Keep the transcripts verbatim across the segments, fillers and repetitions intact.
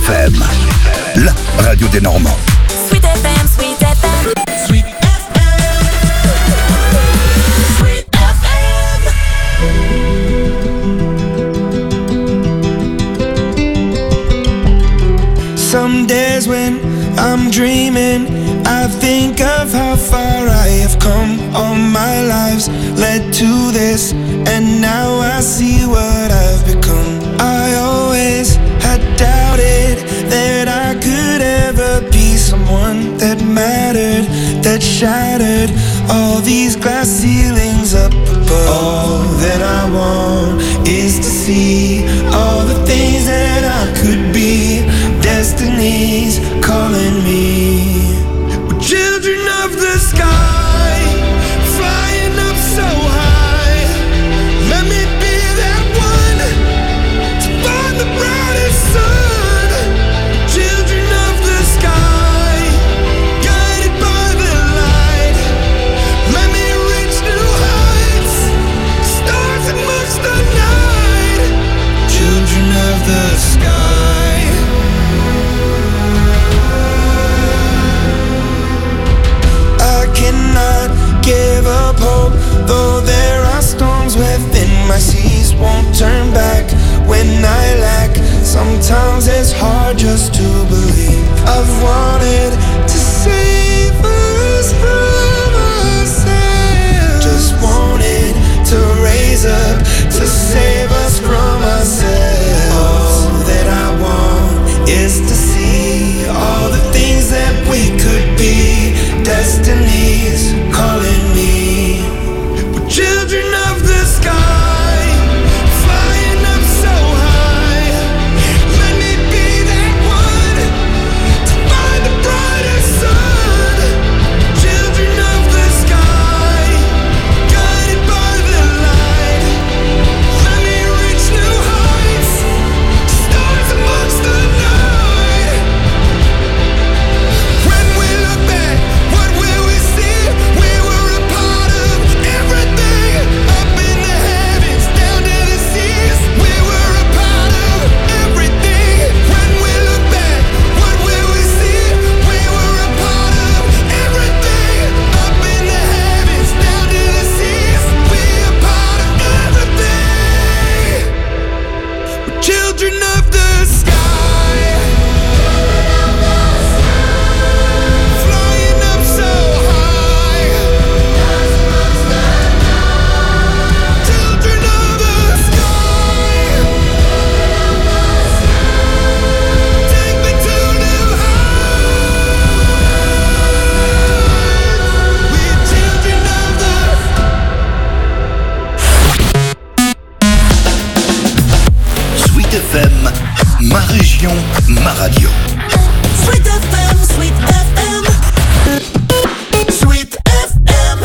F M, la radio des Normands. Sweet F M, Sweet F M. Sweet F M. Sweet F M. Some days when I'm dreaming, I think of how far I have come. All my lives led to this, and now I see what I've become. I always had doubted that I could ever be someone that mattered, that shattered all these glass ceilings up above. All that I want is to see all the things that I could be. Destiny's calling me. We're children of the sky, flying up so high. Let me be that one to find the brightest sun. Children of the sky, guided by the light. Let me reach new heights, stars amongst the night. Children of the sky. Cannot give up hope, though there are storms within my seas. Won't turn back when I lack. Sometimes it's hard just to believe. I've wanted to save us from ourselves. Just wanted to raise up to save us from ourselves. All that I want is to see all the things that we could be. Destiny's calling me. We're children of the sky, flying up so high. Let me be that one to find the brightest sun. Children of the sky, guided by the light. Let me reach new heights, stars amongst the night. When we look back, what will we see? We were a part of everything, up in the heavens, down to the seas. We were a part of everything. When we look back, what will we see? We were a part of everything, up in the heavens, down to the seas. We a part of everything. We're children of the sky. Flying up so high, children of the sky. Take me to new heights. We're children of the. Sweet F M, ma région, ma radio. Sweet F M, Sweet F M. Sweet F M.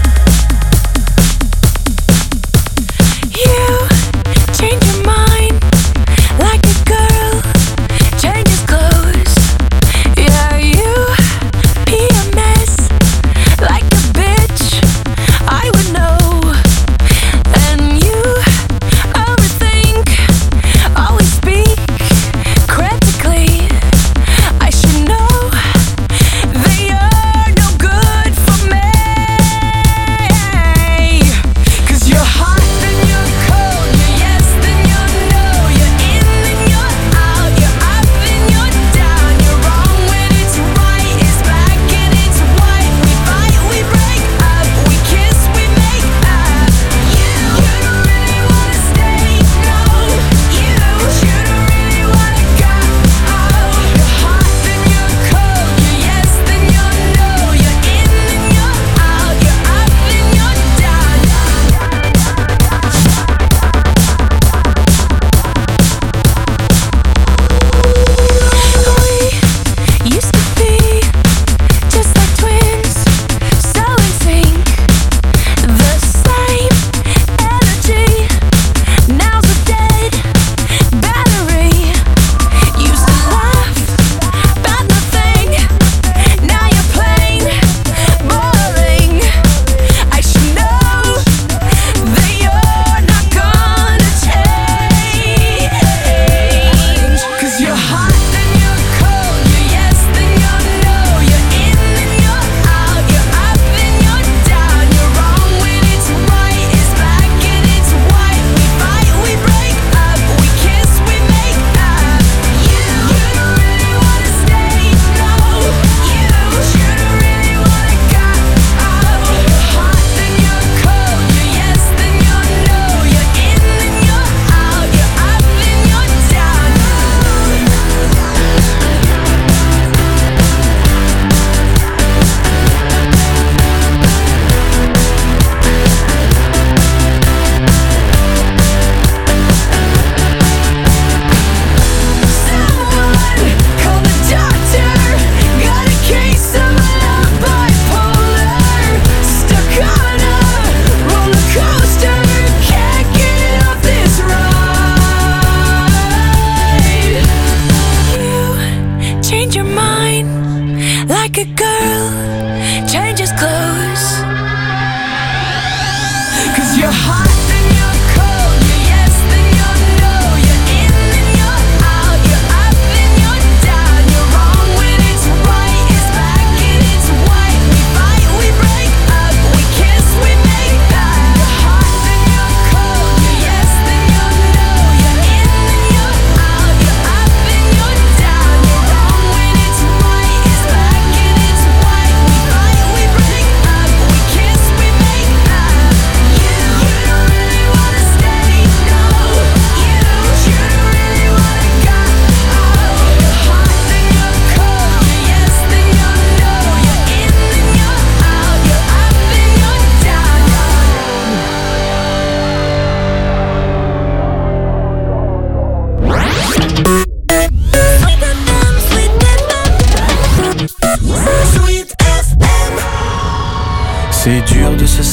You change your mind like a girl changes clothes. Yeah, you P M S like a bitch. I would know. And you overthink, always speak critically.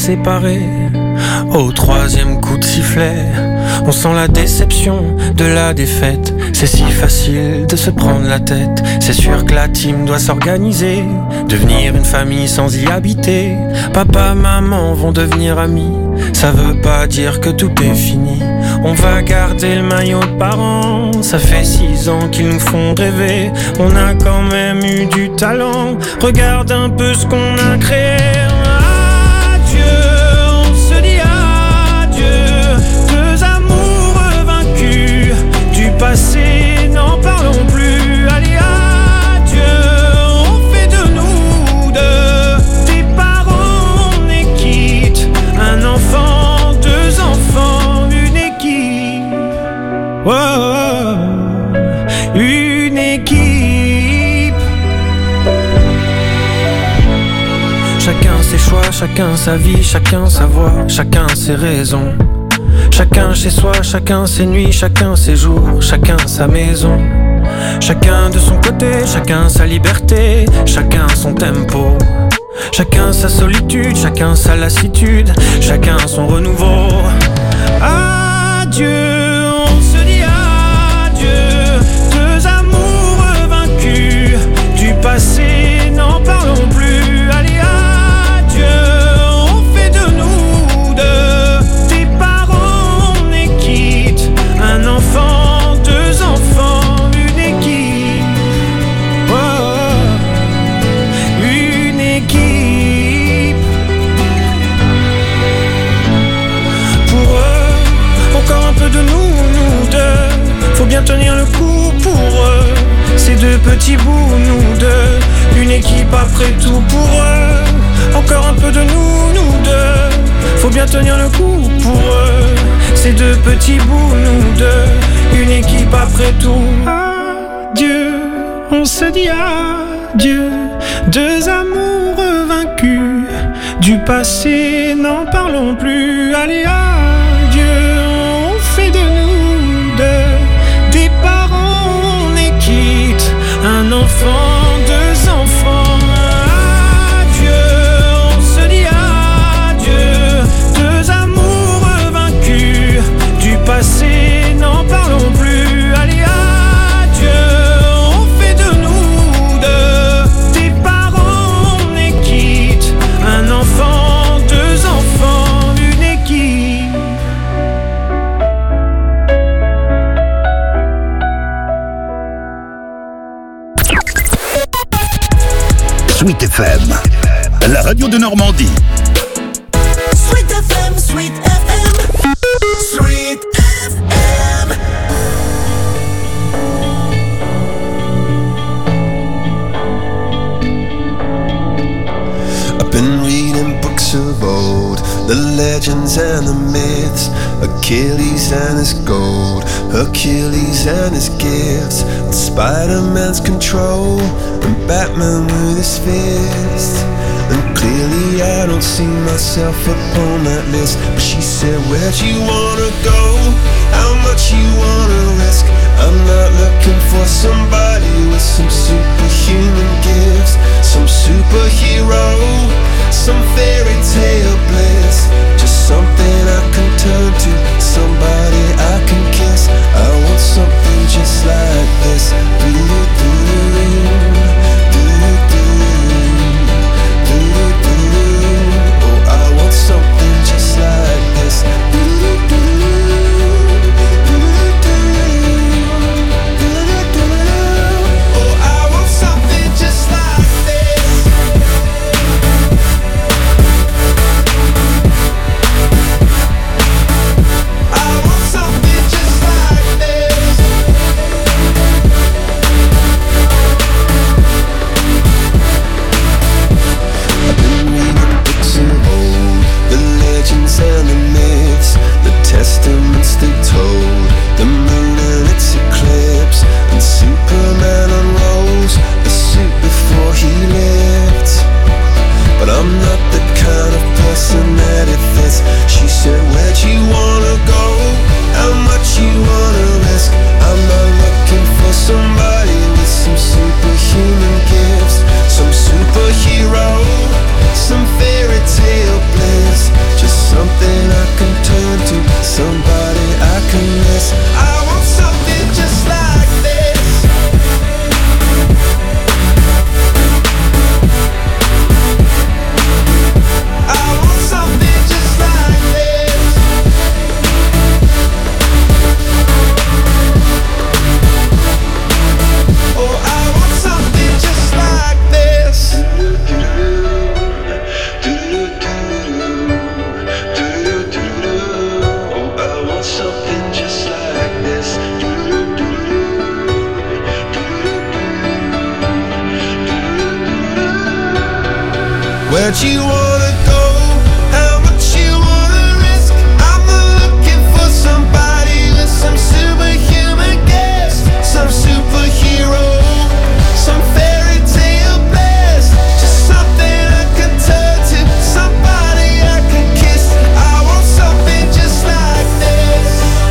séparer. Au troisième coup de sifflet, on sent la déception de la défaite. C'est si facile de se prendre la tête. C'est sûr que la team doit s'organiser, devenir une famille sans y habiter. Papa, maman vont devenir amis. Ça veut pas dire que tout est fini. On va garder le maillot de parents. Ça fait six ans qu'ils nous font rêver. On a quand même eu du talent. Regarde un peu ce qu'on a créé. Adieu, on se dit adieu. Deux amoureux vaincus. Du passé, n'en parlons plus. Allez, adieu, on fait de nous deux des parents, on est quitte. Un enfant, deux enfants, une équipe. Oh, oh, oh, une équipe. Chacun ses choix, chacun sa vie, chacun sa voix, chacun ses raisons. Chacun chez soi, chacun ses nuits, chacun ses jours, chacun sa maison. Chacun de son côté, chacun sa liberté, chacun son tempo. Chacun sa solitude, chacun sa lassitude, chacun son renouveau. Adieu, on se dit adieu. Deux amoureux vaincus. Du passé, n'en parlons plus. Allez, adieu, on fait de nous deux des parents, on est quitte. Un enfant, deux enfants, une équipe. Oh, oh, une équipe. Pour eux, encore un peu de nous, nous deux. Faut bien tenir le coup pour eux. Ces deux petits bouts, nous deux. Une équipe après tout pour eux. Encore un peu de nous, nous deux. Faut bien tenir le coup pour eux. Ces deux petits bouts, nous deux. Une équipe après tout. Adieu, on se dit adieu. Deux amoureux vaincus. Du passé, n'en parlons plus. Allez, adieu, on fait de nous deux des parents, on est quitte. Un enfant, deux enfants. Adieu, on se dit adieu. Deux amoureux vaincus. Du passé, n'en parlons plus. Allez, adieu, on fait de nous deux des parents, on est quitte. Un enfant, deux enfants, une équipe. Sweet F M, la radio de Normandie. Sweet F M, Sweet F M, Sweet F M. I've been reading books of old, the legends and the myths, Achilles and his gold, Hercules and his gifts, Spider-Man's control, and Batman with his fist. And clearly I don't see myself upon that list. But she said, where'd you wanna go? How much you wanna risk? I'm not looking for somebody with some superhuman gifts, some superhero, some fairy tale bliss. Just something I can turn to, somebody I can kiss. I want something just like this. Do-do-do-do-do. Something just like this. Oh, I want something just like this. Where'd you wanna go? How much you wanna risk? I'm not looking for somebody with some superhuman gifts, some superhero, some fairy tale bliss. Just something I can turn to, somebody I can kiss. I want something just like this.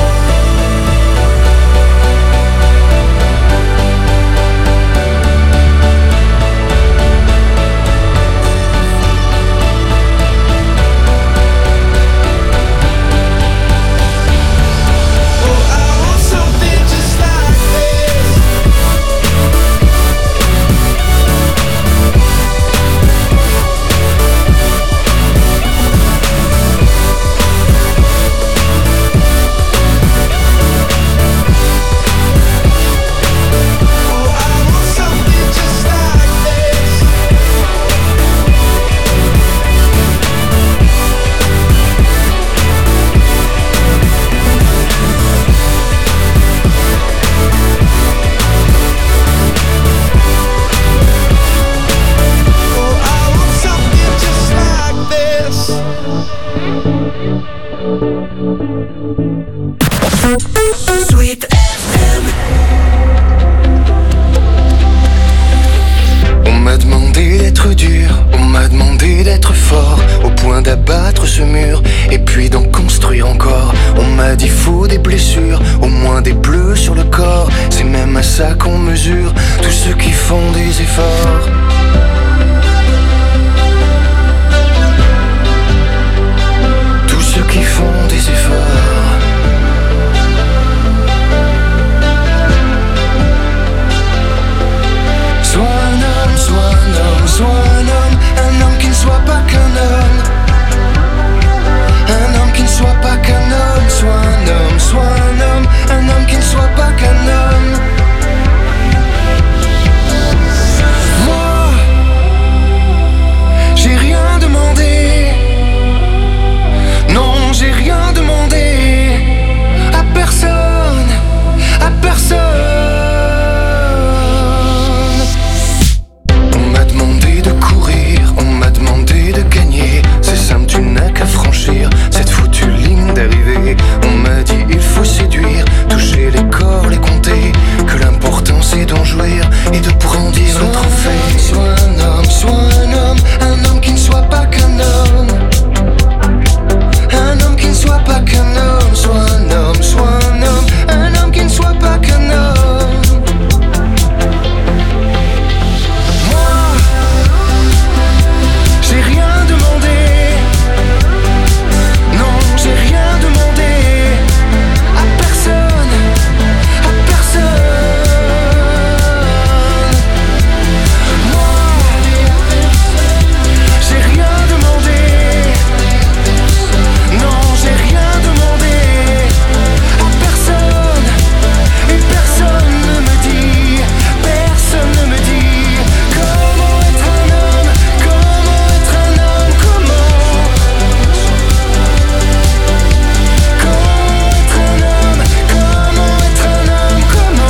Sweet F M. On m'a demandé d'être dur, on m'a demandé d'être fort, au point d'abattre ce mur, et puis d'en construire encore. On m'a dit faut des blessures, au moins des bleus sur le corps. C'est même à ça qu'on mesure tous ceux qui font des efforts. Tous ceux qui font des efforts. Sois un homme, sois un homme, sois un homme, un homme qui ne soit pas qu'un homme. Un homme qui ne soit pas qu'un homme, sois un homme, sois un homme, un homme qui ne soit pas qu'un homme. Moi, j'ai rien demandé. Non, j'ai rien demandé à personne, à personne. C'est simple, tu n'as qu'à franchir cette foutue ligne d'arrivée. On m'a dit il faut séduire, toucher les corps, les compter, que l'important c'est d'en jouir et de brandir le trophée. Sois un homme, sois un homme, un homme qui ne soit pas qu'un homme. Un homme qui ne soit pas qu'un homme, sois un homme, sois un homme, un homme qui ne soit pas qu'un homme. Moi, j'ai rien demandé. Non, j'ai rien demandé à personne, à personne. Moi, j'ai rien demandé. Non, j'ai rien demandé à personne. Et personne ne me dit, personne ne me dit comment être un homme, comment être un homme, comment. Comment être un homme, comment être un homme,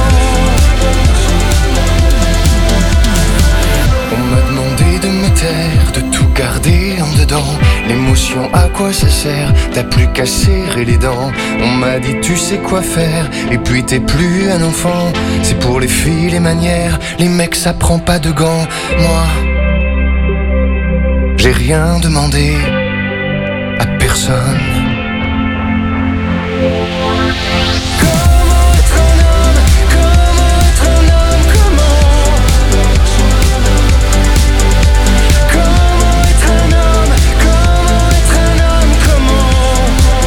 comment. On m'a demandé de me taire, de tout garder en dedans. L'émotion, à quoi ça sert? T'as plus qu'à serrer les dents. On m'a dit tu sais quoi faire, et puis t'es plus un enfant. C'est pour les filles les manières, les mecs ça prend pas de gants. Moi, j'ai rien demandé à personne. Comment être un homme, comment être un homme, comment. Comment être un homme, comment être un homme, comment.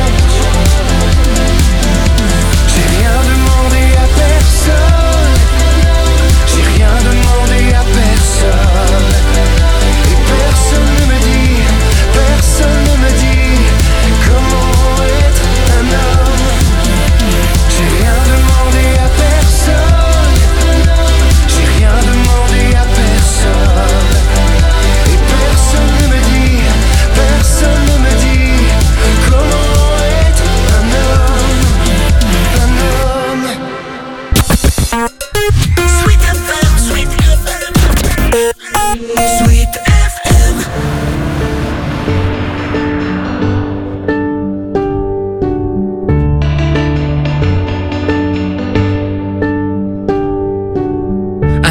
J'ai rien demandé à personne. J'ai rien demandé à personne. Et personne ne me dit, personne ne me dit comment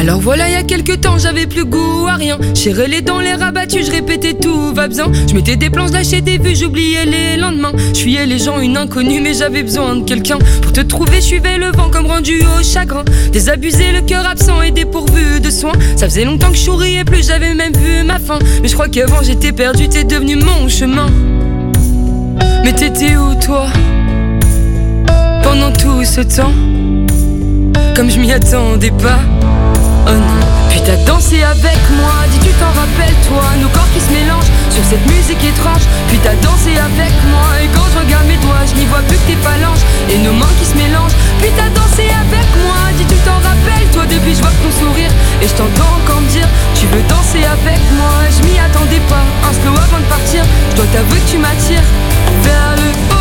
Alors voilà, il y a quelques temps, j'avais plus goût à rien. J'ai les dents, les rabattus, je répétais tout va bien. Je mettais des planches, lâchais des vues, j'oubliais les lendemains. Je fuyais les gens, une inconnue, mais j'avais besoin de quelqu'un. Pour te trouver, je suivais le vent comme rendu au chagrin. Désabusé, le cœur absent et dépourvu de soins. Ça faisait longtemps que je souriais plus, j'avais même vu ma fin. Mais je crois qu'avant j'étais perdu, t'es devenu mon chemin. Mais t'étais où toi pendant tout ce temps? Comme je m'y attendais pas. Oh non. Puis t'as dansé avec moi, dis tu t'en rappelles toi. Nos corps qui se mélangent sur cette musique étrange. Puis t'as dansé avec moi, et quand je regarde mes doigts, je n'y vois plus que tes phalanges et nos mains qui se mélangent. Puis t'as dansé avec moi, dis tu t'en rappelles toi. Depuis je vois ton sourire et je t'entends encore me dire tu veux danser avec moi. Je m'y attendais pas, un slow avant de partir. Je dois t'avouer que tu m'attires vers le haut.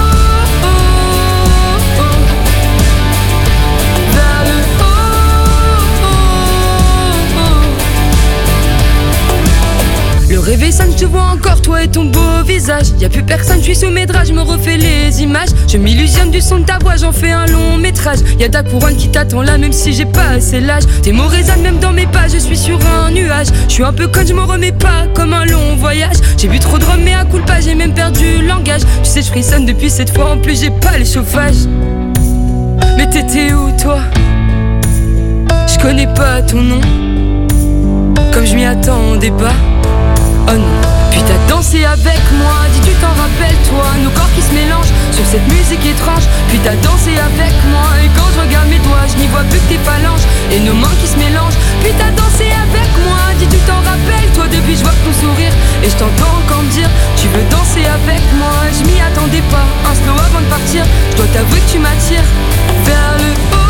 Le réveil sonne, je te vois encore, toi et ton beau visage. Y'a plus personne, je suis sous mes draps, je me refais les images. Je m'illusionne du son de ta voix, j'en fais un long métrage. Y'a ta couronne qui t'attend là, même si j'ai pas assez l'âge. Tes mots résonnent même dans mes pas, je suis sur un nuage. Je suis un peu conne, je m'en remets pas, comme un long voyage. J'ai bu trop de rhum, mais à coup de pas, j'ai même perdu le langage. Tu sais, je frissonne depuis cette fois, en plus j'ai pas le chauffage. Mais t'étais où toi? Je connais pas ton nom, comme je m'y attendais pas. Oh non. Puis t'as dansé avec moi, dis tu t'en rappelles toi. Nos corps qui se mélangent sur cette musique étrange. Puis t'as dansé avec moi, et quand je regarde mes doigts, je n'y vois plus que tes phalanges et nos mains qui se mélangent. Puis t'as dansé avec moi, dis tu t'en rappelles toi. Depuis je vois ton sourire et je t'entends encore me dire tu veux danser avec moi. Je m'y attendais pas, un slow avant de partir. Je dois t'avouer que tu m'attires vers le haut.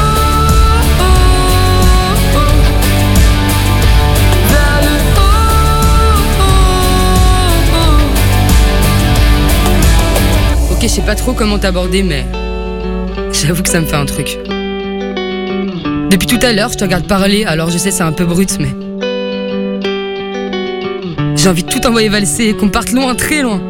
Ok, je sais pas trop comment t'aborder, mais j'avoue que ça me fait un truc. Depuis tout à l'heure, je te regarde parler, alors je sais c'est un peu brut, mais j'ai envie de tout envoyer valser, qu'on parte loin, très loin.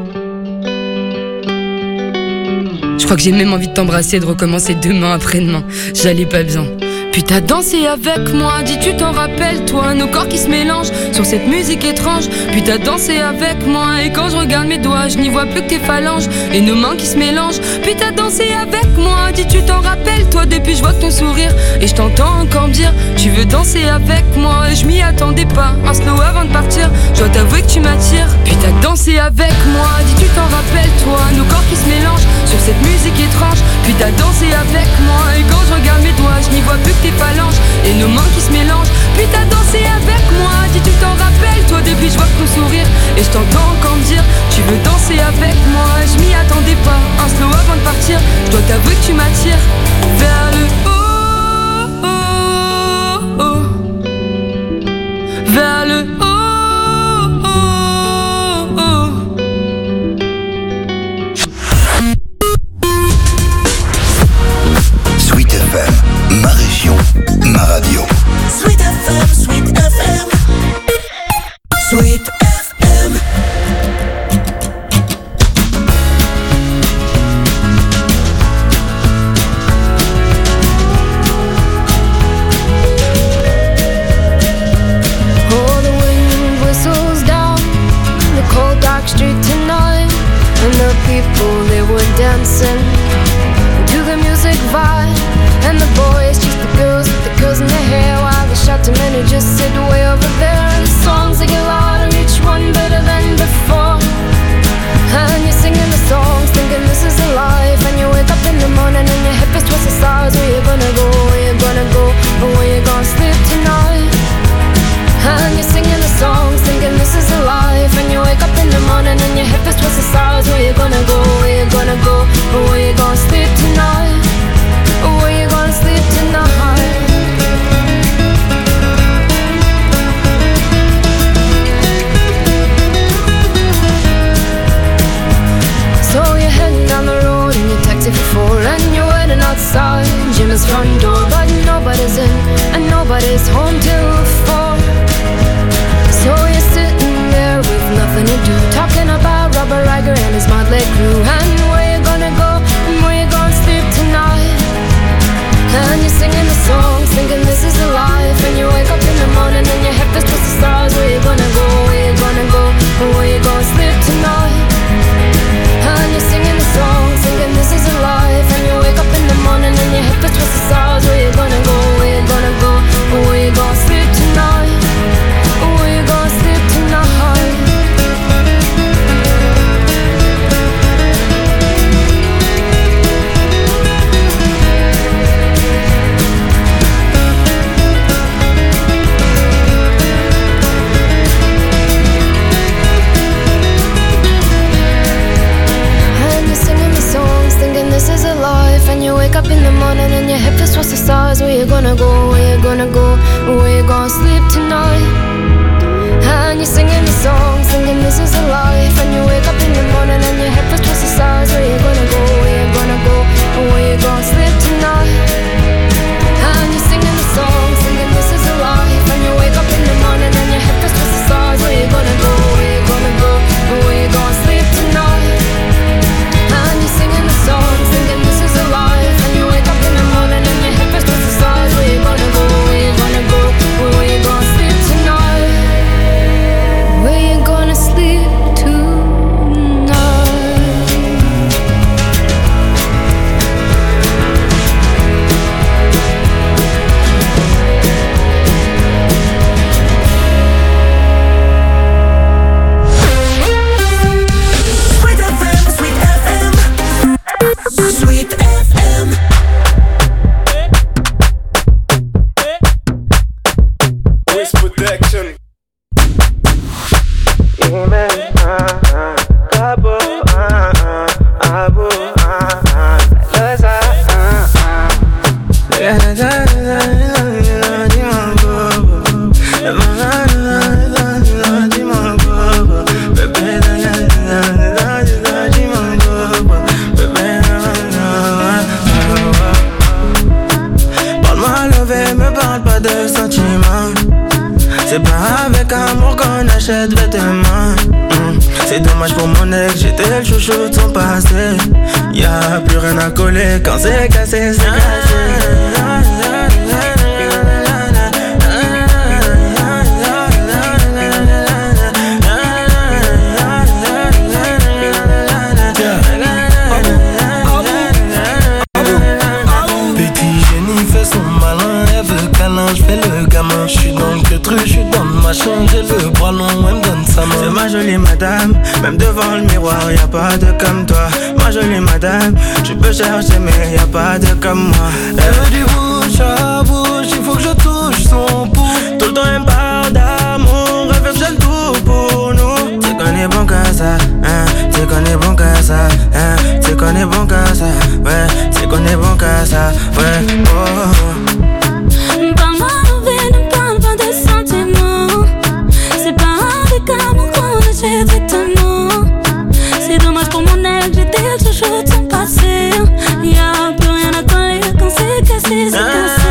Je crois que j'ai même envie de t'embrasser et de recommencer demain après-demain. J'allais pas bien. Puis t'as dansé avec moi, dis tu t'en rappelles toi. Nos corps qui se mélangent sur cette musique étrange. Puis t'as dansé avec moi, et quand je regarde mes doigts, je n'y vois plus que tes phalanges et nos mains qui se mélangent. Puis t'as dansé avec moi, dis tu t'en rappelles toi. Depuis je vois ton sourire et je t'entends encore me dire tu veux danser avec moi. Et je m'y attendais pas, un slow avant de partir. Je dois t'avouer que tu m'attires. Puis t'as dansé avec moi, dis tu t'en rappelles toi. Nos corps qui se mélangent sur cette musique étrange. Puis t'as dansé avec moi, et quand je regarde mes doigts, je n'y vois plus que tes phalanges et nos mains qui se mélangent. Puis t'as dansé avec moi, dis tu t'en rappelles toi. Depuis je vois ton sourire et je t'entends encore me dire tu veux danser avec moi. Je m'y attendais pas, un slow avant de partir. Je dois t'avouer que tu m'attires vers le haut, oh, oh, vers le haut, oh, oh. Sweet F M, ma région, ma radio. Sweet F M, Sweet F M, Sweet F M. Oh, the wind whistles down the cold dark street tonight, and the people they were dancing to the music vibe. And the boys chase the girls with the girls in their hair, while the shouting men who just sit way over there. And the songs they get louder, each one better than before. And you're singing the songs, thinking this is a life. And you wake up in the morning and your hip is twisted sides. Where you gonna go, where you gonna go, or where you gonna sleep tonight? And you're singing the songs, thinking this is a life. And you wake up in the morning and your hip is twisted sides. Where you gonna go, where you gonna go, or where you gonna sleep tonight? Where you gonna sleep tonight? So you're heading down the road in your taxi for four, and you're waiting outside Jim's front door, but nobody's in and nobody's home till four. So you're sitting there with nothing to do, talking about Robert Riger and his motley crew, and where you gonna go and where you gonna sleep tonight? And you're singing the songs, thinking this is a life, and you wake up you gonna go, where you gonna go, where you gonna sleep tonight? And you're singing the song, singing this is a life. And you wake up in the morning and your head feels twice the size. Where you gonna go, where you gonna go, where you gonna sleep tonight? And you're singing the song, singing this is a life. And you wake up in the morning and your head feels twice the size. Where you gonna go, where you gonna go, where you gonna sleep tonight? And you're singing the song, singing this is a life. And you wake up in the morning and your head feels twice the size. Where you gonna go, where you gonna go, where you gonna sleep tonight? Where you gonna sleep tonight? Sweet F M, Sweet F M, Sweet F M. Wish protection. Parle-moi levé, me parle pas de sentiments. C'est pas avec amour qu'on achète vêtements. mm. C'est dommage pour mon ex, j'étais le chouchou de son passé. Y'a plus rien à coller quand c'est cassé, c'est cassé. Petit génie fait son malin, elle veut câlin, j'fais le gamin. J'suis dans le queutru, j'suis dans le machin, j'ai le bras long, elle me donne sa main. C'est ma jolie madame, même devant le miroir, y'a pas de comme toi. Ma jolie madame, tu peux chercher mais y'a pas de comme moi. Elle veut du bouche à bouche, il faut que je touche son pouls. Tout le temps elle me parle d'amour, elle veut que je le tout pour nous. T'sais qu'on est bon qu'à ça, hein, t'sais qu'on est bon qu'à ça, hein, t'sais qu'on est bon qu'à ça, ouais, t'sais qu'on est bon qu'à ça, ouais, oh. Parle-moi mauvais, ne parle pas de sentiments. C'est pas avec amour qu'on achète vêtements. C'est dommage pour mon ex, j'étais le chouchou de son passé. Y'a plus rien à coller quand c'est cassé, c'est cassé.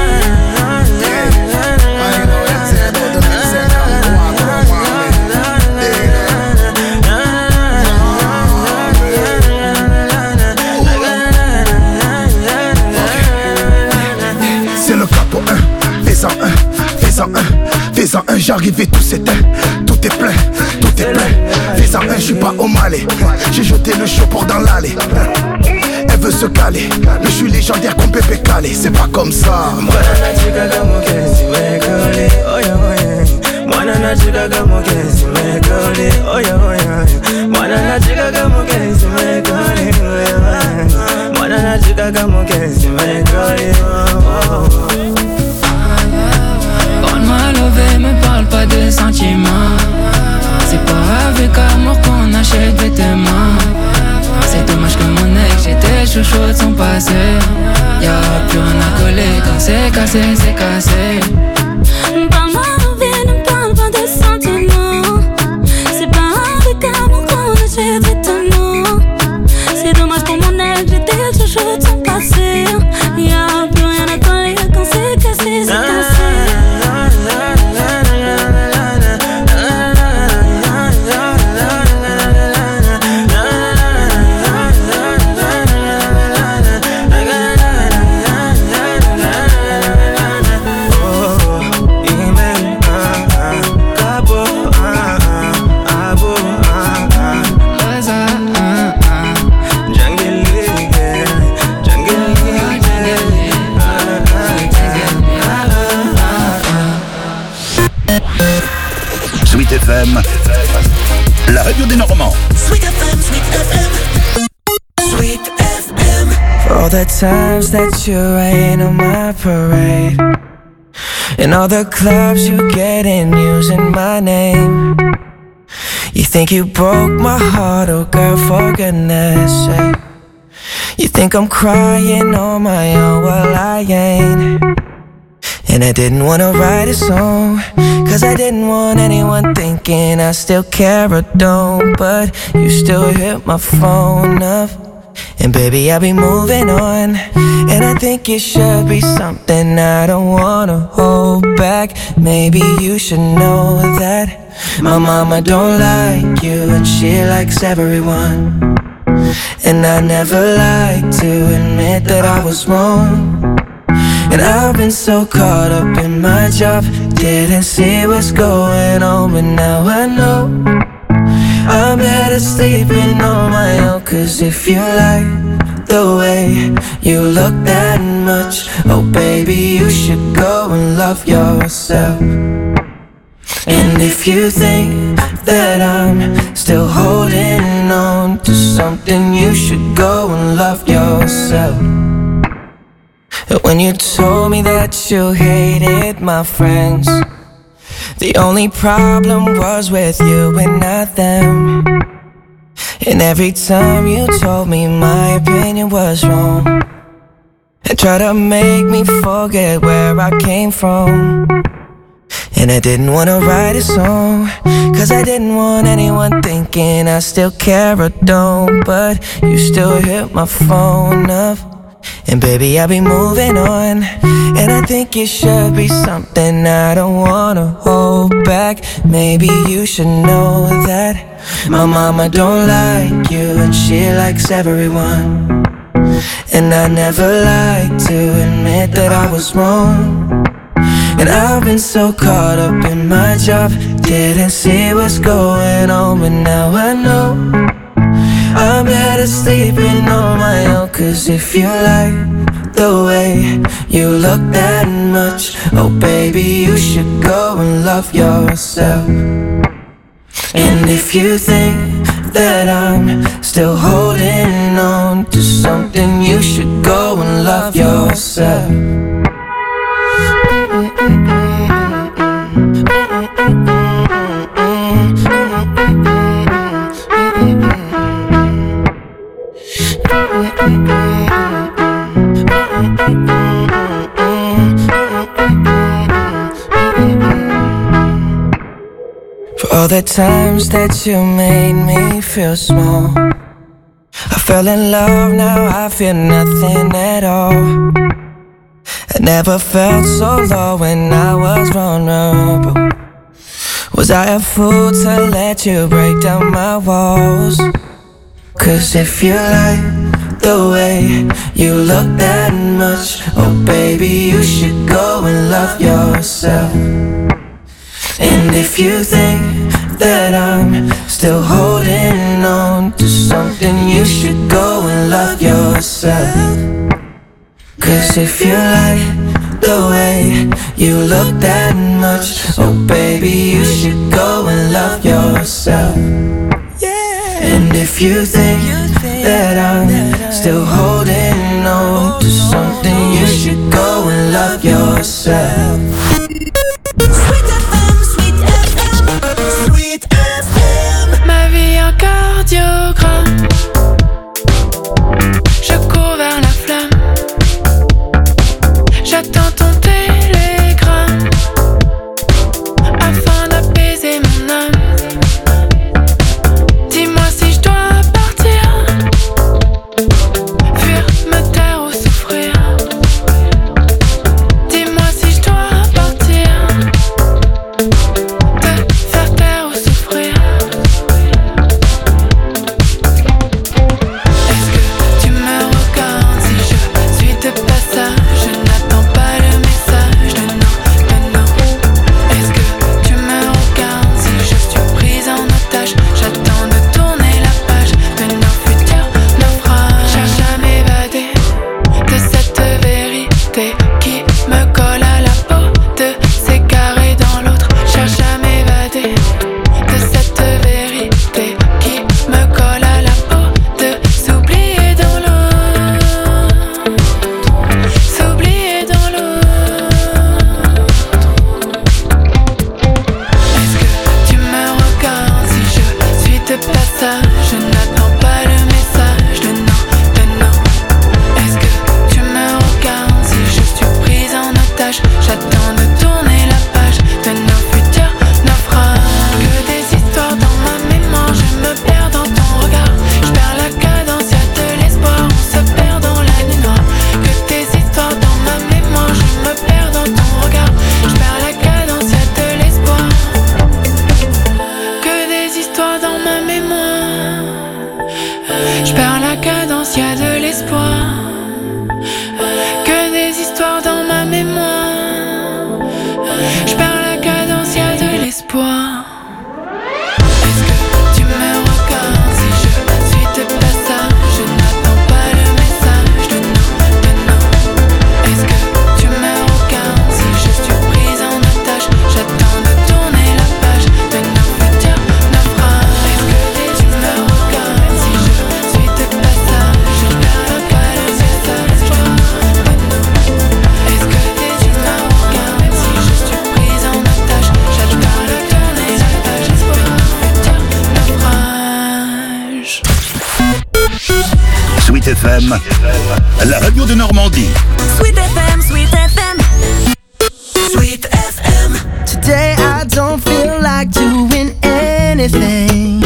C'est le capo un, fais-en un, fais-en un, fais-en un, j'arrive et tout s'éteint. Tout est plein, tout est plein. Fais-en un, j'suis pas au Malais. J'ai jeté le chaud pour dans l'allée. Elle veut se caler, mais je suis légendaire comme Pépé Calé. C'est pas comme ça. Parle-moi levé, me parle pas de sentiments. C'est pas avec amour qu'on achète vêtements. C'est dommage que mon ex, j'étais chouchou de son passé. Y'a plus rien à coller quand c'est cassé, c'est cassé. Parle-moi mauvais, ne parle pas de sentiments. C'est pas avec amour qu'on achète vêtements. C'est dommage pour mon ex, j'étais le chouchou de son passé. Y'a plus rien à coller quand c'est cassé, c'est cassé. Sweet F M, la radio des Normands. Sweet F M, Sweet F M, Sweet F M. For all the times that you rain on my parade, and all the clubs you get in using my name. You think you broke my heart, oh girl, for goodness sake. You think I'm crying on my own, well I ain't. And I didn't wanna write a song, cause I didn't want anyone thinking I still care or don't. But you still hit my phone up, and baby, I'll be moving on. And I think it should be something I don't wanna hold back. Maybe you should know that my mama don't like you, and she likes everyone. And I never like to admit that I was wrong. And I've been so caught up in my job, didn't see what's going on, but now I know I'm better sleeping on my own. Cause if you like the way you look that much, oh baby, you should go and love yourself. And if you think that I'm still holding on to something, you should go and love yourself. When you told me that you hated my friends, the only problem was with you and not them. And every time you told me my opinion was wrong, and tried to make me forget where I came from. And I didn't wanna write a song, cause I didn't want anyone thinking I still care or don't. But you still hit my phone up, and baby, I'll be moving on. And I think it should be something I don't wanna hold back. Maybe you should know that my mama don't like you, and she likes everyone. And I never like to admit that I was wrong. And I've been so caught up in my job, didn't see what's going on, but now I know I'm better sleeping on my own. Cause if you like the way you look that much, oh baby, you should go and love yourself. And if you think that I'm still holding on to something, you should go and love yourself. For all the times that you made me feel small, I fell in love, now I feel nothing at all. I never felt so low when I was vulnerable. Was I a fool to let you break down my walls? Cause if you like the way you look that much, oh baby, you should go and love yourself. And if you think that I'm still holding on to something, you should go and love yourself. Cause if you like the way you look that much, oh baby, you should go and love yourself. And if you think that I'm still holding on to something, you should go and love yourself. Sweet F M, Sweet F M, Sweet F M. Ma vie en cardiogramme, je cours vers la flamme. J'attends ton télégramme afin d'apaiser mon âme. Dis-moi si je dois partir, fuir, me taire ou souffrir. Dis-moi si je dois partir, te faire taire ou souffrir. Est-ce que tu me regardes si je suis de passage? Je n'attends pas le message de non, de non. Est-ce que tu me regardes si je suis prise en otage? J'attends de tourner la page de nos futurs naufrages. Cherche à m'évader de cette vérité qui me colle à la peau, de s'égarer dans l'autre. Cherche à m'évader de cette vérité qui me colle à la peau, de s'oublier dans l'autre, s'oublier dans l'autre. Est-ce que tu me regardes si je suis de passage? Je n'attends pas le message de non, de non. Est-ce que tu me regardes si je suis M, la radio de Normandie. Sweet F M, Sweet F M, Sweet F M. Today I don't feel like doing anything.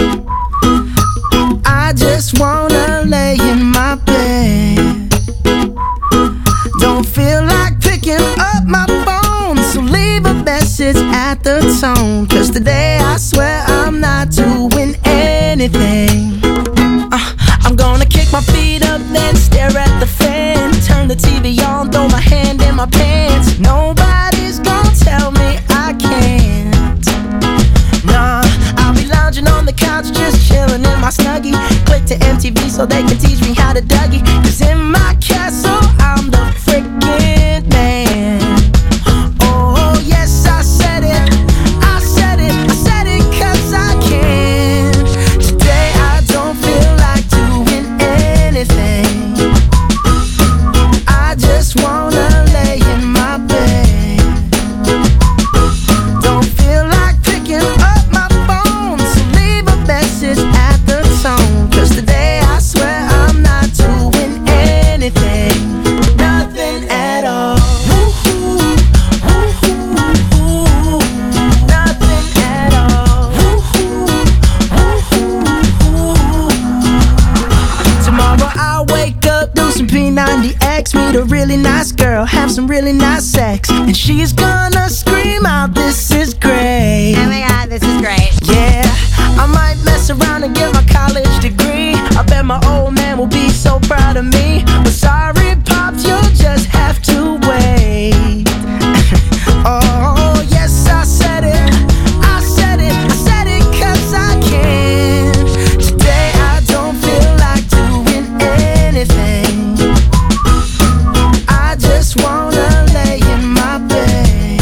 I just wanna lay in my bed. Don't feel like picking up my phone, so leave a message at the tone. Cause today I swear I'm not doing anything. uh, I'm gonna kick my feet up, then stare at the fan. Turn the T V on, throw my hand in my pants. Nobody's gonna tell me I can't. Nah, I'll be lounging on the couch, just chilling in my Snuggie. Click to M T V so they can teach me how to Dougie. Cause in my castle I'm the freaking man. Oh yes, I said it, I said it, I said it cause I can. Today I don't feel like doing anything. I just wanna lay in my bed. Don't feel like picking up my phone, so leave a message at the tone. Cause today I swear I'm not doing anything. Nothing at all. Woo-hoo, woo-hoo, woo-hoo. Nothing at all. Woo-hoo, woo-hoo, woo-hoo. Tomorrow I'll wake up, do some P ninety X, meet a really nice girl, have some really nice sex, and she's gonna scream out, "This is great." Oh my god, this is great. Yeah, I might mess around and get my college degree. I bet my old man will be so proud of me. But sorry, Pops, you'll just have to wait. Oh, yes, I said it, I said it, I said it cause I can. Today I don't feel like doing anything. I just wanna lay in my bed.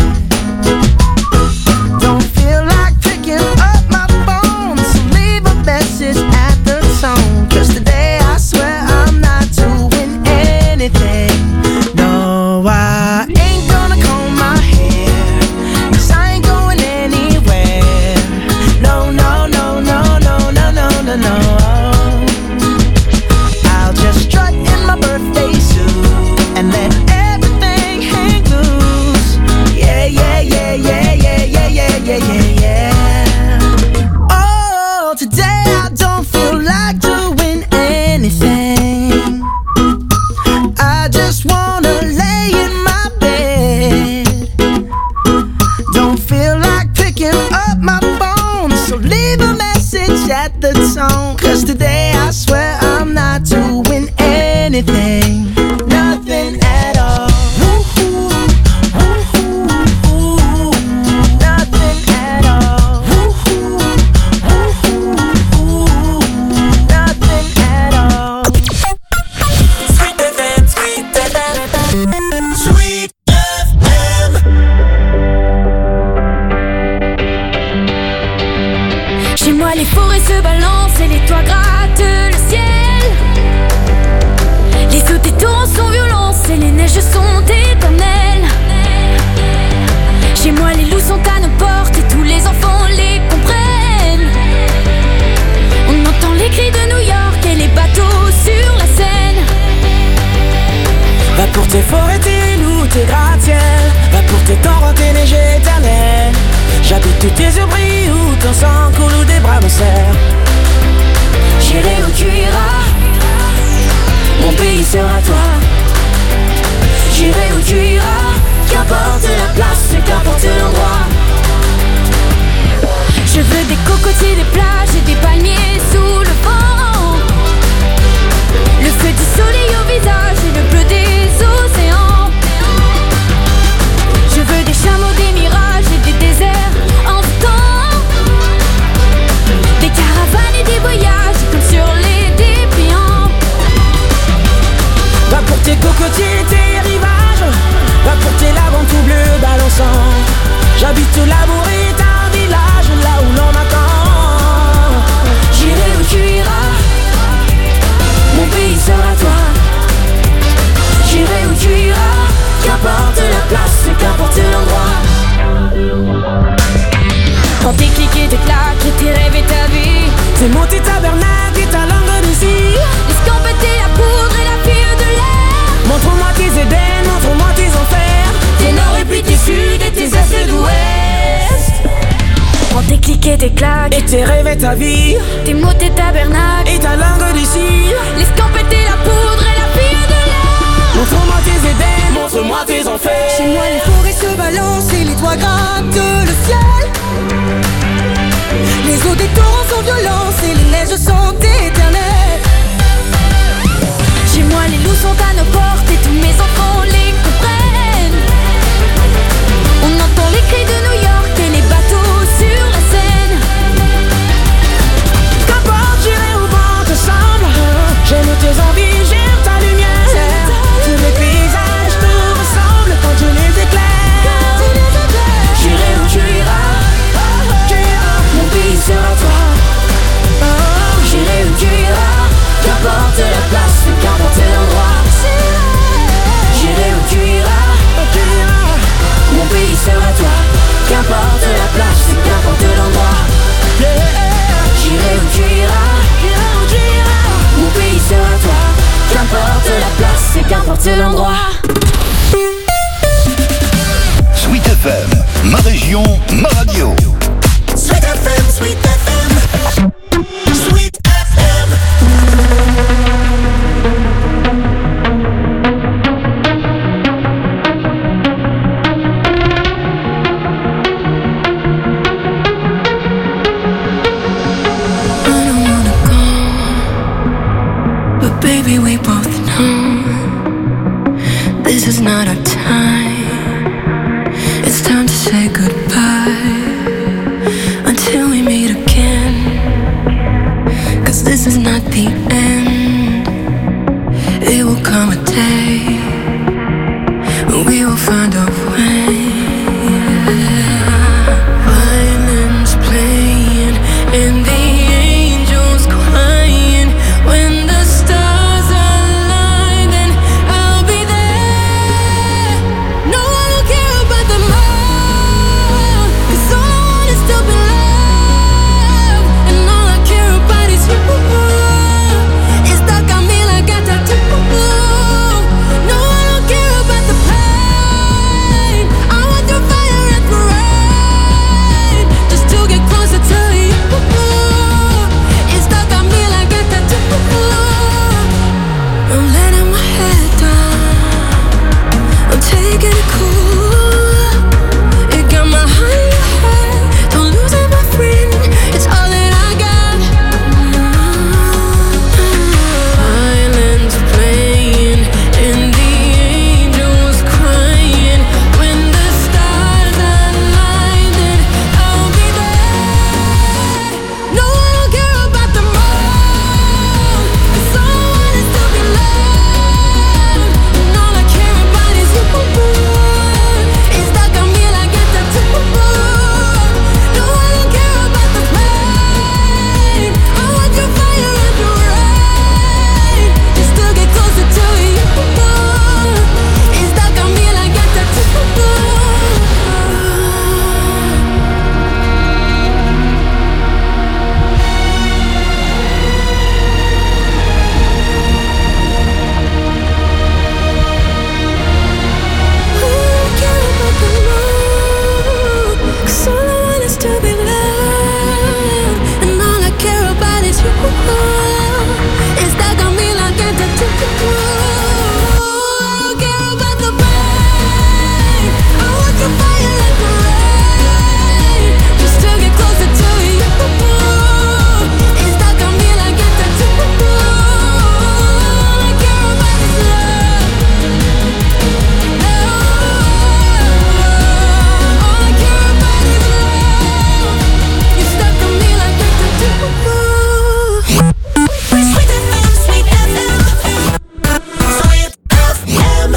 Don't feel like picking up my phone, so leave a message at the tone. Cause today I swear I'm not doing anything. No, I ain't gonna comb my hair, cause I ain't going anywhere. No, no, no, no, no, no, no, no, no. I'll just strut in my birthday suit and let everything hang loose. Yeah, yeah, yeah, yeah, yeah, yeah, yeah, yeah, yeah, yeah. Oh, today I don't feel like doing anything. I just wanna lay in my bed. Don't feel like picking up my phone, so leave a message at the tone. Cause today I swear I'm not doing anything. Nothing at all. Woo-hoo, woo-hoo, woo-hoo. Nothing at all. Woo-hoo, woo-hoo, woo-hoo. Nothing at all. Sweet F M, Sweet F M, Sweet F M. Chez moi les forêts se balancent et les toits grattent le ciel. Les sautes et torrents sont violents et les neiges sont éternelles. Chez moi les loups sont à nos portes et tous les enfants les comprennent. On entend les cris de New York et les bateaux sur la Seine. Va pour tes forêts, tes loups, tes gratte-ciel. Va pour tes torrents, tes neiges éternelles. J'habite où tes yeux brillent, où ton sang coule, où des bras me serrent. J'irai où tu iras, Mon pays sera toi. j'irai où tu iras. Qu'importe la place et qu'importe l'endroit. Je veux des cocotiers, des plages et des palmiers sous le vent. Le feu du soleil au visage et le bleu des océans. Je veux des chameaux, des mirages et des déserts en tout temps. Des caravanes et des voyages comme sur les dépliants. Va pour tes cocotiers, tes rivages. Va pour tes laves tout bleu balançant. J'habite l'amour est un village là où l'on m'attend. J'irai où tu iras, Mon pays sera toi. j'irai où tu iras. Qu'importe la place et qu'importe l'endroit. Quand tes clics et tes claques et tes rêves et ta vie, Tes mots, tes tabernacles et ta langue de cire. les scampettes et la poudre et la clics et tes claques. Et tes rêves et ta vie. Tes mots, tes tabernacles. Et ta langue d'ici. L'escampette et la poudre et la fille de l'air. Montre-moi tes Éden, montre-moi tes enfers. Chez moi les forêts se balancent et les toits grattent le ciel. Les eaux des torrents sont violentes et les neiges sont éternelles. Chez moi les loups sont à nos portes et tous mes enfants les comprennent. On entend les cris de New York et les bateaux sur la Seine. Qu'importe, j'irai au vent te semble. J'aime tes envies, j'aime ta lumière. Tous les paysages te ressemblent quand tu les éclaires. J'irai où tu iras, mon pays sera toi. J'irai où tu iras, qu'importe la place, qu'importe l'endroit. J'irai où tu iras, mon pays sera toi. Qu'importe la place, qu'importe l'endroit. J'irai où tu iras, mon pays sera toi. Qu'importe la place, qu'importe l'endroit. Sweet F M, ma région, ma radio. Sweet F M, Sweet F M, Sweet F M. I don't wanna go, but baby we both know this is not our time. It's time to say goodbye until we meet again. 'Cause this is not the end. It will come a day when we will find a way. Violins playing and the angels crying. When the stars align, then I'll be there. No, I don't care about the love, 'cause all I want is to be loved. And all I care about is you. It's stuck on me like a tattoo. No, I don't care about the pain. I want through fire and through rain, just to get closer to you. It's stuck on me like a tattoo. I'm letting my head down, I'm taking it cool. It got my heart in your head, don't lose it my friend, it's all that I got. Violins playing and the angels crying. When the stars align, then I'll be there. No, I don't care about the moon, 'cause all I want is to be loved. And all I care about is you. It's stuck on me like a tattoo. No, I don't care about the pain. I want your fire and your rain, just to get closer to you. It's stuck on me like a tattoo. All I want is to be loved, and all I care about is you. It's stuck on me like a tattoo. I don't care about the pain. I want your fire and the rain, just to get closer to you. It's stuck on me like a tattoo. All I care about is love. All I care about is love. You're stuck on me like a tattoo. Sweet F M, Sweet F M, Sweet F M.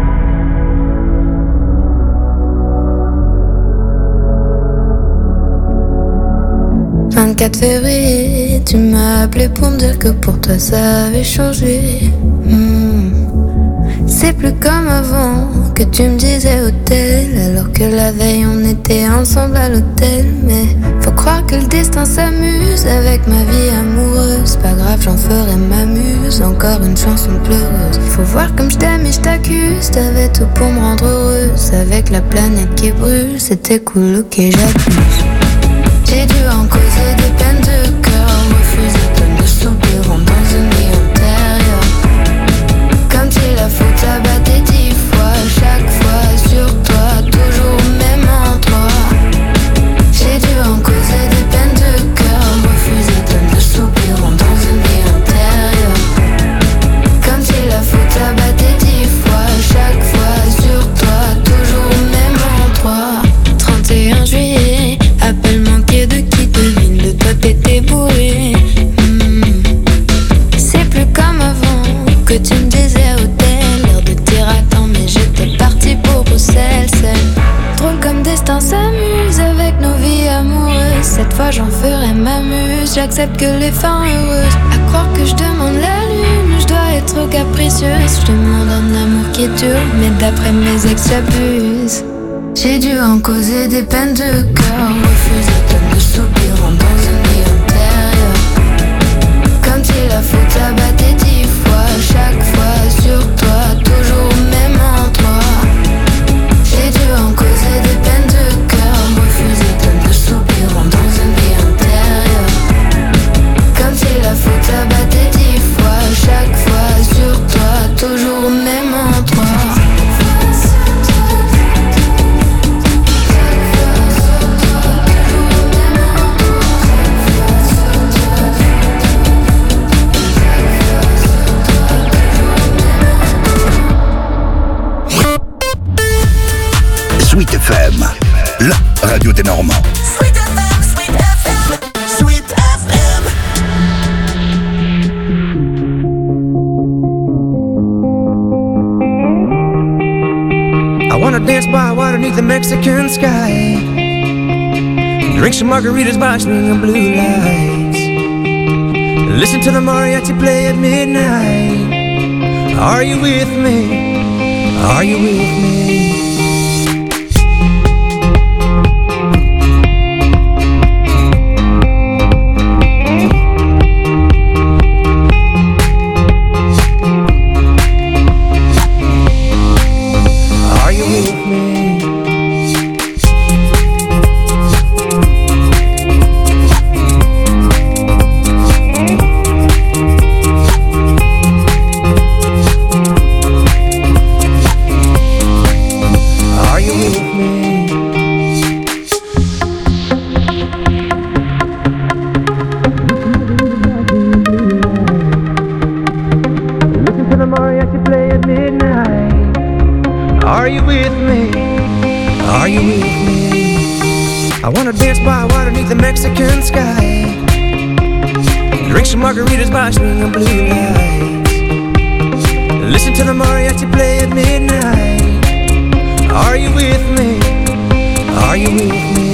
vingt-quatre février, tu m'as appelé pour me dire que pour toi ça avait changé. Hmm. C'est plus comme avant que tu me disais hôtel, alors que la veille on était ensemble à l'hôtel. Mais faut croire que le destin s'amuse avec ma vie amoureuse. Pas grave, j'en ferai ma muse, encore une chanson pleureuse. Faut voir comme je t'aime et je t'accuse, t'avais tout pour me rendre heureuse. Avec la planète qui brûle, c'était cool, ok j'abuse. J'ai dû en causer des peines de cœur, refuser plein de soupirants dans une nuit intérieure. Comme si la faute abattait dix fois, chaque fois sur toi, toujours au même endroit. J'ai dû en causer des peines de cœur, refuser plein de soupirants dans une nuit intérieure. Comme si la faute abattait dix fois, chaque fois sur toi, toujours au même endroit. trente et un juillet, appel manqué de qui devine, le top était bourré. hmm. C'est plus comme avant, que tu me disais hôtel, l'air de dire attends mais j'étais partie pour Bruxelles. C'est drôle comme destin s'amuse avec nos vies amoureuses. Cette fois j'en ferai ma muse, j'accepte que les fins heureuses. À croire que je demande la lune, je dois être capricieuse. Je demande un amour qui dure, mais d'après mes ex j'abuse. J'ai dû en causer des peines de cœur, refuser plein de soupirants dans une nuit intérieure. Comme si la faute abattait dix fois, chaque fois sur toi, toujours au même endroit. J'ai dû en causer des peines de cœur, refuser plein de soupirants dans une nuit intérieure. Comme si la faute abattait dix fois, chaque fois sur toi, toujours au même endroit. Sweet F M, la radio des Normands. Sweet F M, Sweet F M, Sweet F M. I wanna dance by water beneath the Mexican sky, drink some margaritas by swinging blue lights, listen to the mariachi play at midnight. Are you with me? Are you with me? Margaritas by swinging blue lights, listen to the mariachi play at midnight. Are you with me? Are you with me?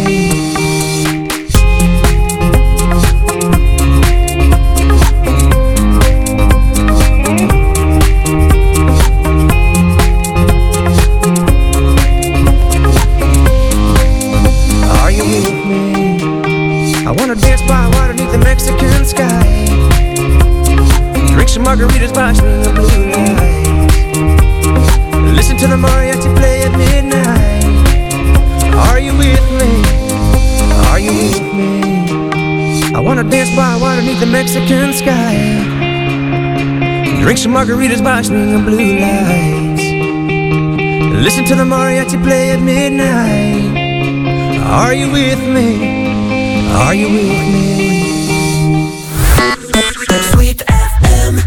Are you with me? I wanna dance by water beneath the Mexican sky, drink some margaritas by swinging blue lights, listen to the mariachi play at midnight. Are you with me? Are you with me? I wanna dance by water beneath the Mexican sky, drink some margaritas by swinging blue lights, listen to the mariachi play at midnight. Are you with me? Are you with me? Sweet F M.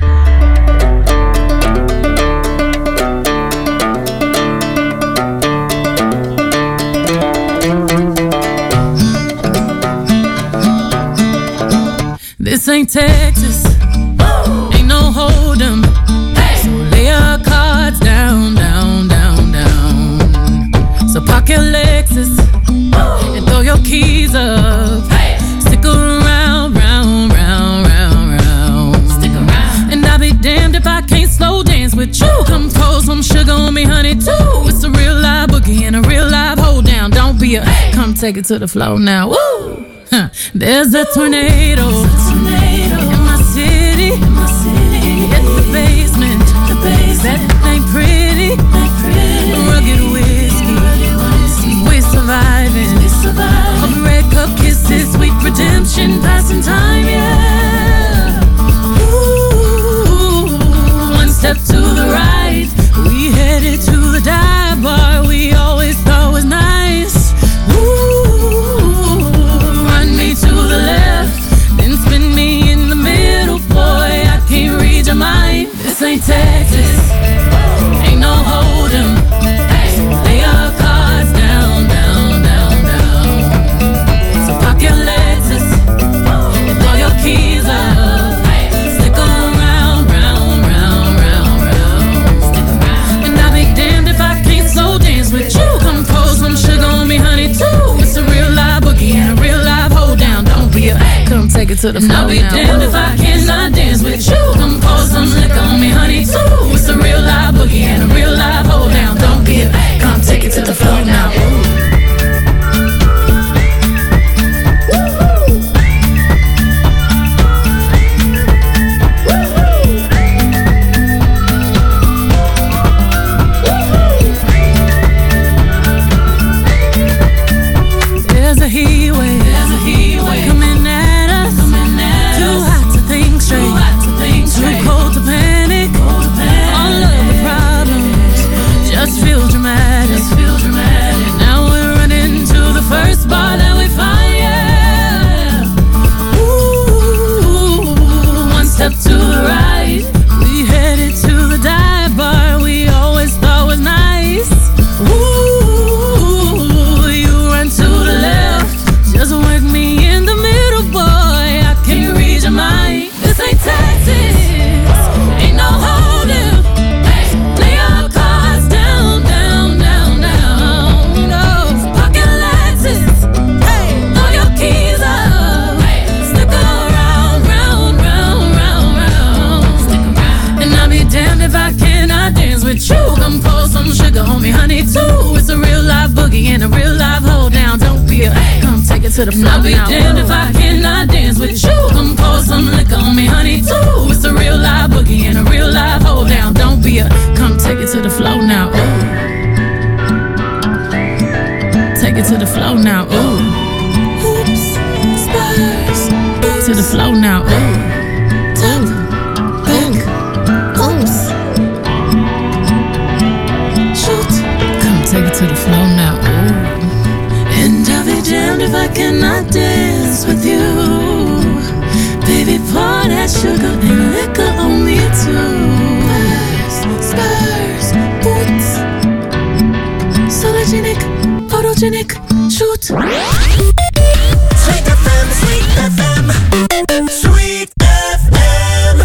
This ain't Texas, ain't no hold'em. Hey. So lay your cards down, down, down, down. So park your Lexus and throw your keys up. Hey. Stick around, round, round, round, round. Stick around. And I'll be damned if I can't slow dance with you. Come pour some sugar on me, honey, too. It's a real live boogie and a real live hold down. Don't be a hey. Come take it to the floor now. Woo! Huh. There's a tornado, There's a tornado in my city. In my city. It's the basement. The basement. That ain't pretty. Ain't pretty. Rugged whiskey. Rugged whiskey. We're surviving. We're surviving. Red cup kisses. We to the flow. I'll be damned if I cannot dance with you. Come pour some liquor on me, honey, too. It's a real live boogie and a real live hold down. Don't be a come take it to the floor now. Ooh. To the floor. I'll be damned if I cannot dance with you. Come pour some liquor on me, honey, too. It's a real live boogie and a real live hold down. Don't be a come take it to the floor now. Ooh. Take it to the floor now. Ooh. Oops, spurs. To the floor now. Ooh. Tap, back, oops. Shoot. Come take it to the floor now. Ooh. And I'll be damned if I cannot dance with you. Baby, pour that sugar and liquor on me too. Spurs, spurs, boots. Sologenic, photogenic, shoot. Sweet F M, Sweet F M, Sweet F M.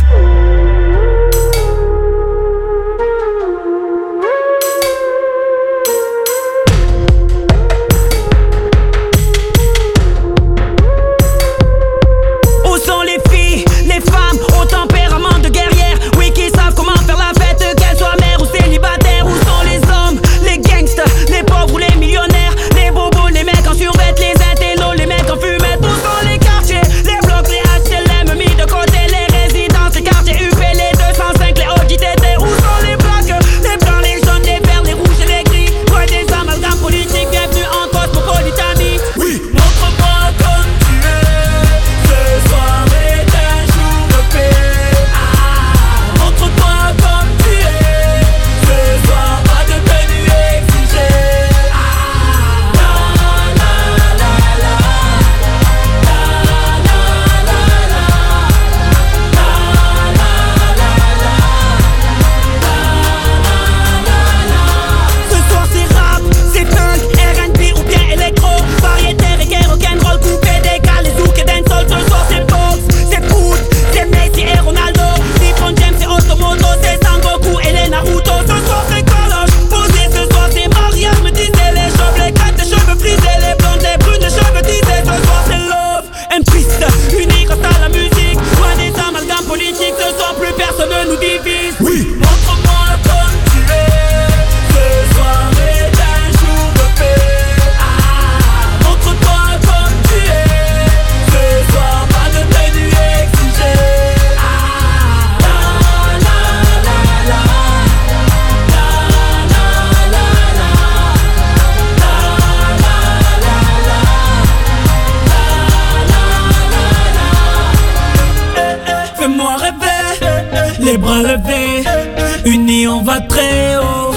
les bras levés, unis on va très haut.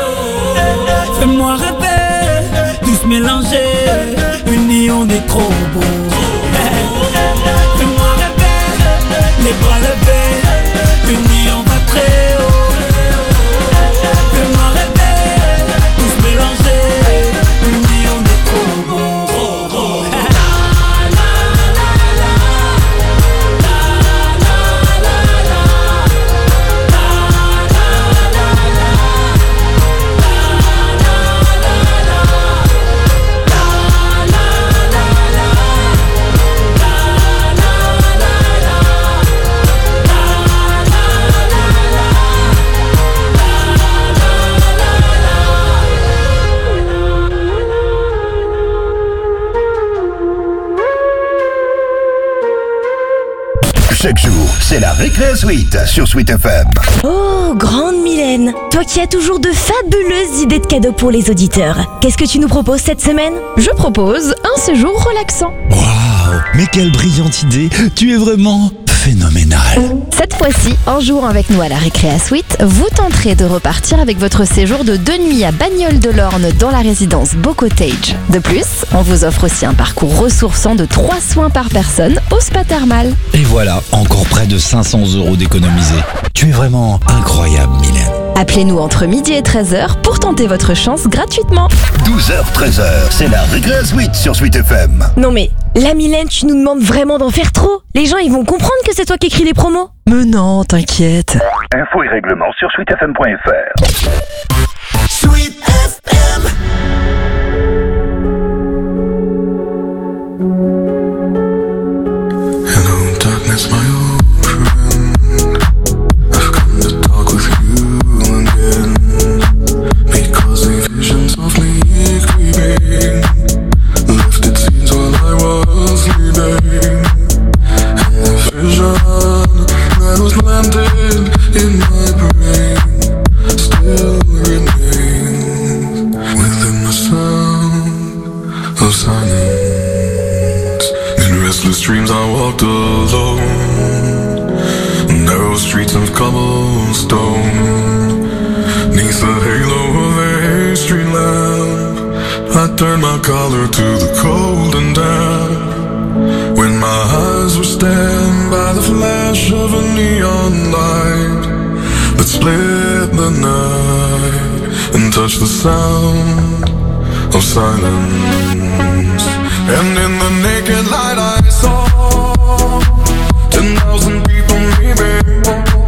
Fais-moi rêver, tous mélangés, unis on est trop beau. Fais-moi rêver, les bras levés, unis on va très haut. Fais-moi rêver, tous mélangés, unis on est trop beau. Trop beau. Chaque jour, c'est la Récré Suite sur Sweet F M. Oh, grande Mylène, toi qui as toujours de fabuleuses idées de cadeaux pour les auditeurs. Qu'est-ce que tu nous proposes cette semaine? Je propose un séjour relaxant. Waouh, mais quelle brillante idée. Tu es vraiment phénoménal. Cette fois-ci, en jouant avec nous à la Récréa Suite, vous tenterez de repartir avec votre séjour de deux nuits à Bagnoles-de-l'Orne dans la résidence Beau Cottage. De plus, on vous offre aussi un parcours ressourçant de trois soins par personne au spa thermal. Et voilà, encore près de cinq cents euros d'économisés. Tu es vraiment incroyable, Mylène. Appelez-nous entre midi et treize heures pour tenter votre chance gratuitement. douze heures treize heures, c'est la Récré Suite sur Sweet F M. Non mais, la Mylène, tu nous demandes vraiment d'en faire trop. Les gens, ils vont comprendre que c'est toi qui écris les promos. Mais non, t'inquiète. Infos et règlements sur sweet f m point f r. Sweet F M. Hello, darkness, my old friend. I've come to talk with you again, because the visions of me creeping left its scenes while I was sleeping, and the vision that was planted in my brain still remains within the sound of silence. In restless dreams I walked alone, narrow streets of cobblestone, neath the halo of a street lamp. I turned my collar to the cold and damp, when my eyes were stabbed by the flash of a neon light that split the night and touched the sound of silence. And in the naked light I saw ten thousand people maybe,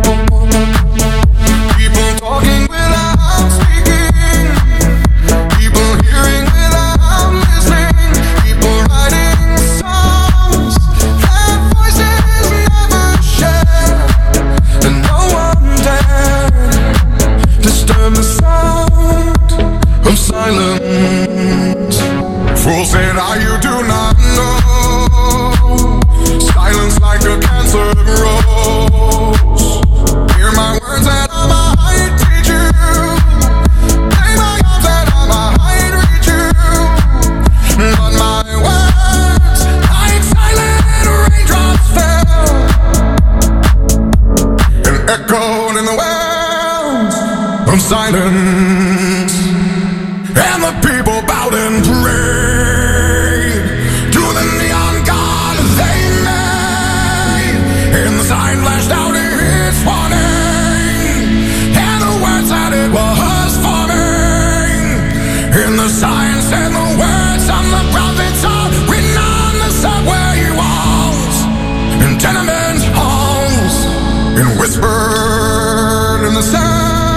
people talking without speaking, people hearing without listening, people writing songs that voices never share, and no one dared disturb the sound of silence. Fools said, "Ah, you do not know, silence like a cancer grows. Hear my words that I might teach you, lay my arms that I might reach you, but my words like silent raindrops fell and echoed in the wells of silence, and the people bowed and prayed to the neon god they made, and the sign flashed out its warning, and the words that it was forming, and the sign said the words on the prophets are written on the subway walls and tenement halls, and whispered in the sound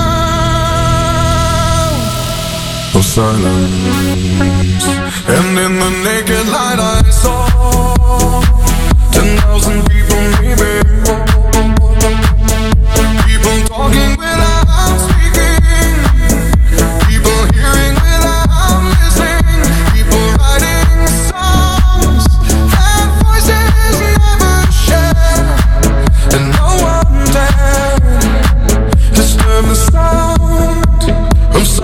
of silence. And in the naked light I saw ten thousand people maybe,